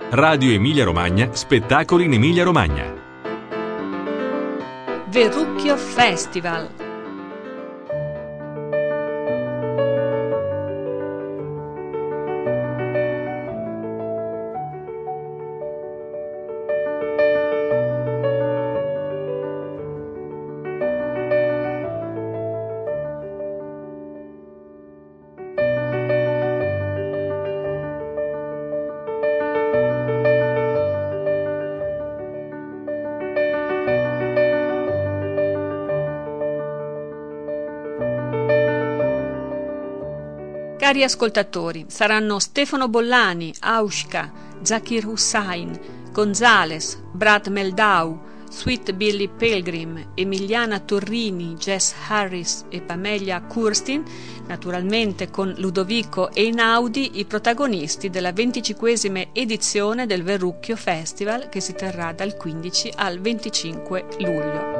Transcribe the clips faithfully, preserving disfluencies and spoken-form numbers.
Radio Emilia Romagna, spettacoli in Emilia Romagna. Verrucchio Festival. Cari ascoltatori, saranno Stefano Bollani, Aushka, Zakir Hussain, Gonzales, Brad Meldau, Sweet Billy Pilgrim, Emiliana Torrini, Jess Harris e Pamelia Kurstin, naturalmente con Ludovico Einaudi, i protagonisti della venticinquesima edizione del Verrucchio Festival, che si terrà dal quindici al venticinque luglio.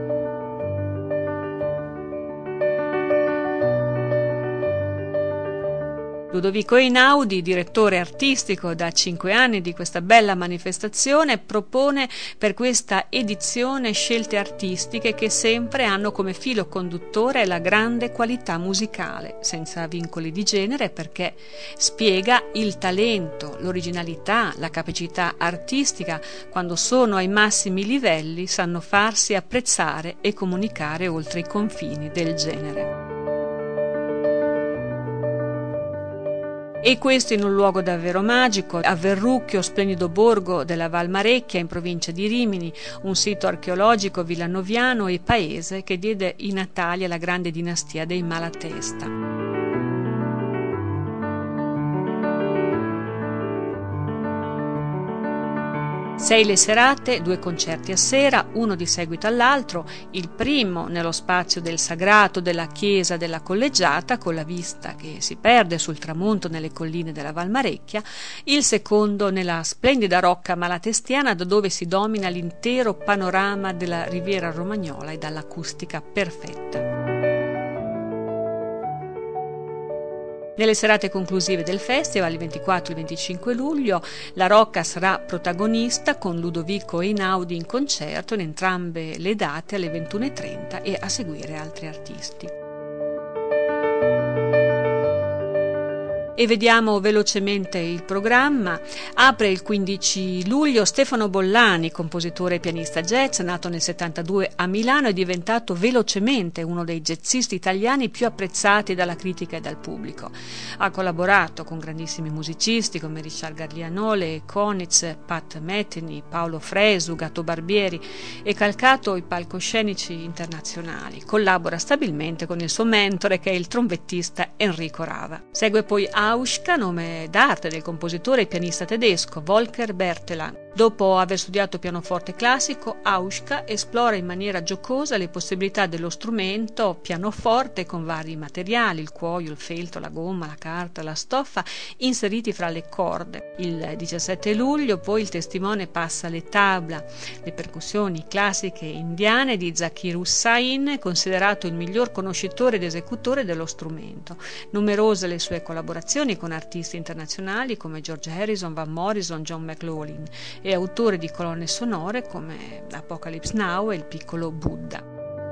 Ludovico Einaudi, direttore artistico da cinque anni di questa bella manifestazione, propone per questa edizione scelte artistiche che sempre hanno come filo conduttore la grande qualità musicale, senza vincoli di genere, perché spiega il talento, l'originalità, la capacità artistica. Quando sono ai massimi livelli sanno farsi apprezzare e comunicare oltre i confini del genere. E questo in un luogo davvero magico, a Verrucchio, splendido borgo della Val Marecchia in provincia di Rimini, un sito archeologico villanoviano e paese che diede i natali alla grande dinastia dei Malatesta. Sei le serate, due concerti a sera, uno di seguito all'altro, il primo nello spazio del sagrato della chiesa della Collegiata, con la vista che si perde sul tramonto nelle colline della Val Marecchia, il secondo nella splendida rocca malatestiana, da dove si domina l'intero panorama della Riviera Romagnola e dall'acustica perfetta. Nelle serate conclusive del festival, il ventiquattro e il venticinque luglio, la Rocca sarà protagonista con Ludovico Einaudi in concerto in entrambe le date alle ventuno e trenta e a seguire altri artisti. E vediamo velocemente il programma. Apre il quindici luglio Stefano Bollani, compositore e pianista jazz, nato nel settantadue a Milano e diventato velocemente uno dei jazzisti italiani più apprezzati dalla critica e dal pubblico. Ha collaborato con grandissimi musicisti come Richard Garlianole, Konitz, Pat Metheny, Paolo Fresu, Gatto Barbieri e calcato i palcoscenici internazionali. Collabora stabilmente con il suo mentore, che è il trombettista Enrico Rava. Segue poi Aushka, nome d'arte del compositore e pianista tedesco Volker Berteland. Dopo aver studiato pianoforte classico, Aushka esplora in maniera giocosa le possibilità dello strumento pianoforte con vari materiali, il cuoio, il feltro, la gomma, la carta, la stoffa, inseriti fra le corde. Il diciassette luglio poi il testimone passa alle tabla, le percussioni classiche indiane di Zakir Hussain, considerato il miglior conoscitore ed esecutore dello strumento. Numerose le sue collaborazioni con artisti internazionali come George Harrison, Van Morrison, John McLaughlin, e autore di colonne sonore come Apocalypse Now e Il piccolo Buddha.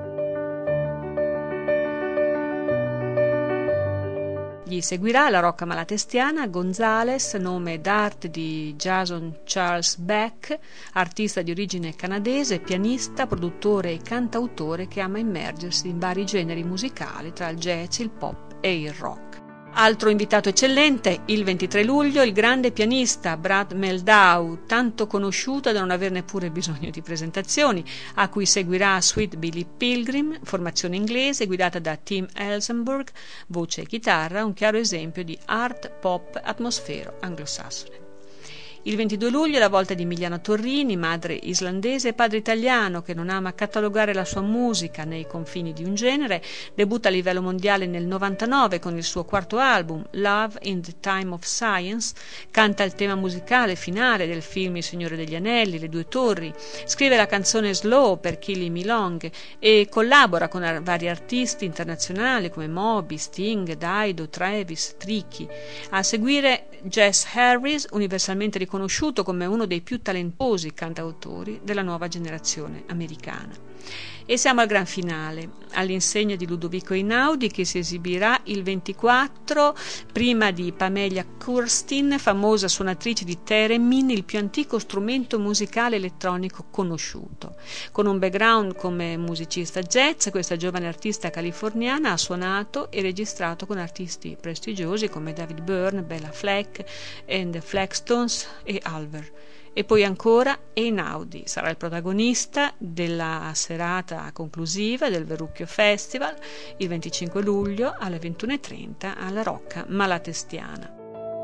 Gli seguirà la Rocca malatestiana, Gonzales, nome d'arte di Jason Charles Beck, artista di origine canadese, pianista, produttore e cantautore che ama immergersi in vari generi musicali tra il jazz, il pop e il rock. Altro invitato eccellente, il ventitré luglio, il grande pianista Brad Meldau, tanto conosciuto da non aver neppure bisogno di presentazioni, a cui seguirà Sweet Billy Pilgrim, formazione inglese guidata da Tim Elsenburg, voce e chitarra, un chiaro esempio di art pop atmosfero anglosassone. Il ventidue luglio è la volta di Emiliana Torrini, madre islandese e padre italiano che non ama catalogare la sua musica nei confini di un genere. Debutta a livello mondiale nel novantanove con il suo quarto album Love in the Time of Science, canta il tema musicale finale del film Il Signore degli Anelli, Le Due Torri, scrive la canzone Slow per Killing Me Long e collabora con vari artisti internazionali come Moby, Sting, Dido, Travis, Tricky. A seguire Jess Harris, universalmente riconosciuto come uno dei più talentuosi cantautori della nuova generazione americana. E siamo al gran finale, all'insegna di Ludovico Einaudi, che si esibirà il ventiquattro, prima di Pamelia Kurstin, famosa suonatrice di theremin, il più antico strumento musicale elettronico conosciuto. Con un background come musicista jazz, questa giovane artista californiana ha suonato e registrato con artisti prestigiosi come David Byrne, Bella Fleck, and the Fleckstones e Alver. E poi ancora Einaudi sarà il protagonista della serata conclusiva del Verrucchio Festival il venticinque luglio alle ventuno e trenta alla Rocca Malatestiana.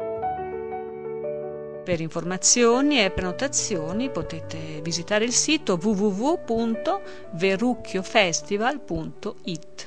Per informazioni e prenotazioni potete visitare il sito w w w punto verrucchiofestival punto it.